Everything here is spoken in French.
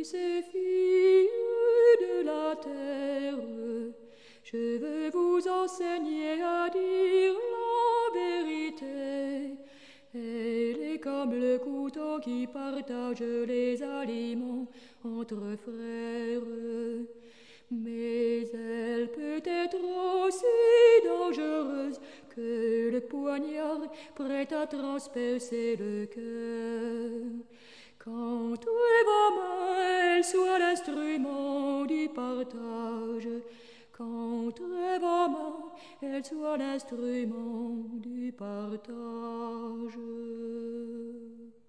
fils et filles de la terre, je veux vous enseigner à dire la vérité. Elle est comme le couteau qui partage les aliments entre frères. Mais elle peut être aussi dangereuse que le poignard prêt à transpercer le cœur. Qu'entre vos mains elle soit l'instrument du partage, qu'entre vos mains elle soit l'instrument du partage.